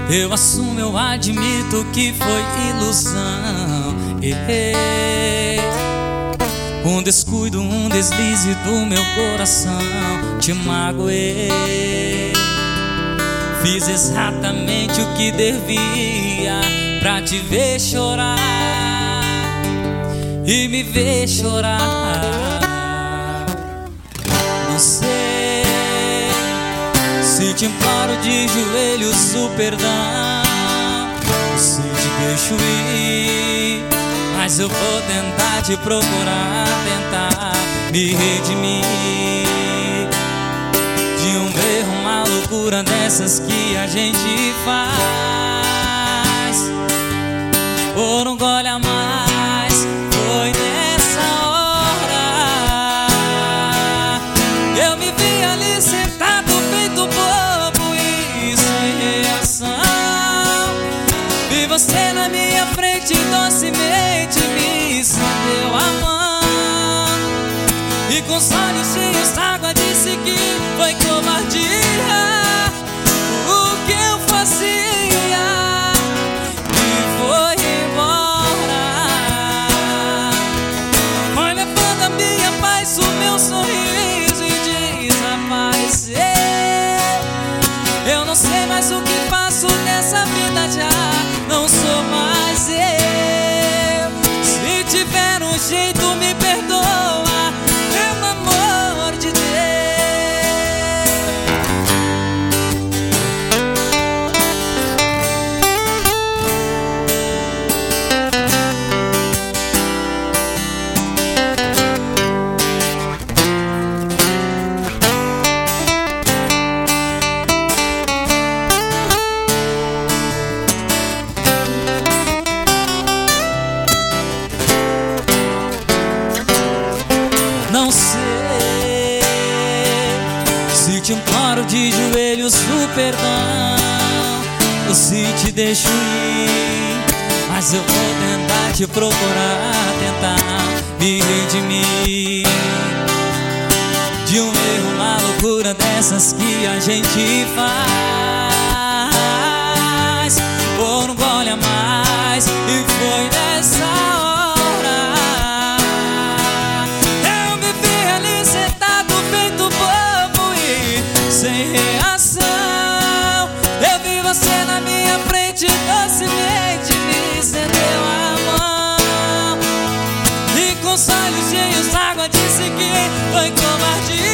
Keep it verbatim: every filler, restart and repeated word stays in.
Eu assumo, eu admito que foi ilusão. Errei. Um descuido, um deslize do meu coração. Te magoei. Fiz exatamente o que devia pra te ver chorar e me ver chorar. Não sei se te imploro de joelhos o perdão, se te deixo ir, mas eu vou tentar te procurar, tentar me redimir de um erro, uma loucura dessas que a gente faz. Por um gole a mais, foi nessa hora eu me vi ali sentado feito bobo e sem reação. Vi você na minha frente docemente me estendeu a mão e com os olhos cheios d'água disse que foi covardia o que eu fazia e foi embora. Foi levando a minha paz, o meu sorriso e desapareceu. Eu não sei mais o que faço nessa vida, já não sou mais eu. Se tiver um jeito me perdoa, pelo amor de Deus. Não sei se te imploro de joelhos o perdão ou se te deixo ir, mas eu vou tentar te procurar, tentar me redimir de um erro, uma loucura dessas que a gente faz. Por um gole a mais e foi nessa hora sem reação. Eu vi você na minha frente docemente me estendeu a mão e com os olhos cheios d'água disse que foi covardia